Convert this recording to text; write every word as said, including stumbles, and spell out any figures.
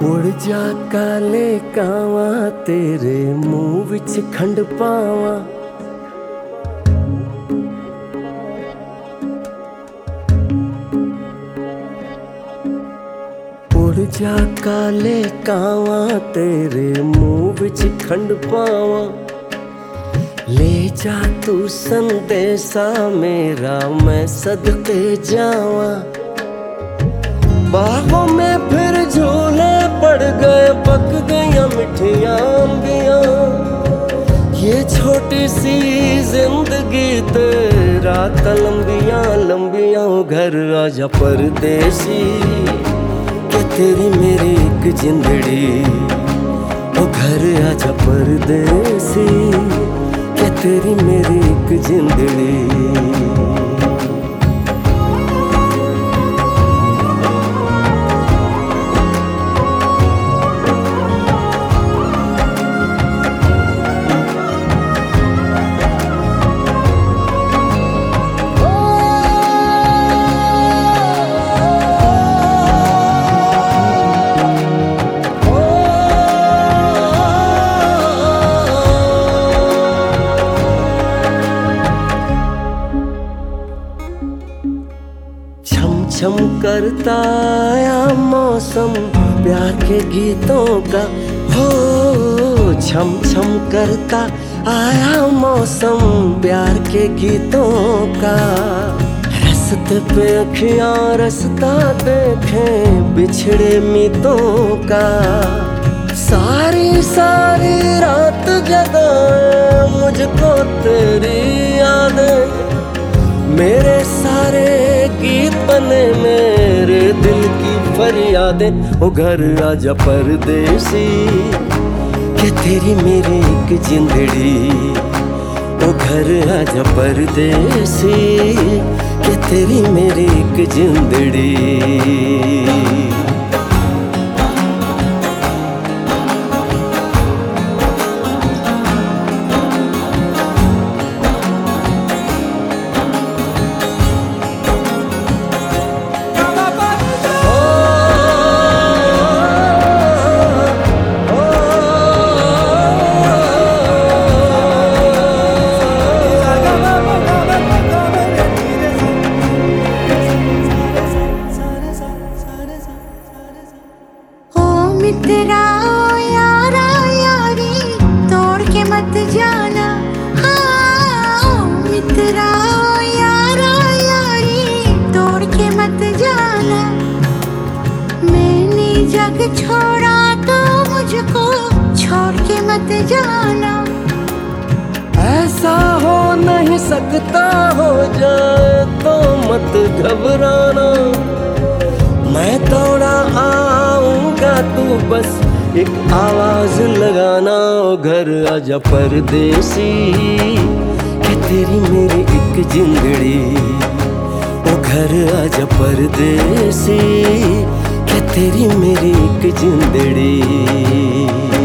उड़ जा काले कावा तेरे मुंह विच खंड पावा। उड़ जा काले कावा तेरे मुंह विच खंड पावा। ले जा तू संदेशा मेरा मैं सदके जावा। बाहों में फिर झूले पड़ गए पक गया मिठियां अंबियां। ये छोटी सी जिंदगी तेरा लंबियां लंबियां। घर आजा परदेसी के तेरी मेरी एक जिंदड़ी। ओ घर आजा परदेसी के तेरी मेरी एक जिंदड़ी। छम करता आया मौसम प्यार के गीतों का। हो छम छम करता आया मौसम प्यार के गीतों का। रस्ते पे अखियां रस्ता देखें बिछड़े मीतों का। सारी सारी रात जगाए मुझको तेरी यादें। मेरे सारे गीत बने मेरे दिल की फरियादें। ओ घर आजा परदेसी के तेरी मेरी एक जिंदड़ी। ओ घर आजा परदेसी के तेरी मेरी एक जिंदड़ी। मित्रा यारा यारी तोड़ के मत जाना। हाँ मित्रा यारा यारी तोड़ के मत जाना। मैंने जग छोड़ा तो मुझको छोड़ के मत जाना। ऐसा हो नहीं सकता हो जाए तो मत घबराना। मैं दौड़ा आऊंगा तू बस एक आवाज लगाना। ओ घर आजा परदेसी के तेरी मेरी एक जिंदड़ी। ओ घर आजा परदेसी के तेरी मेरी एक जिंदड़ी।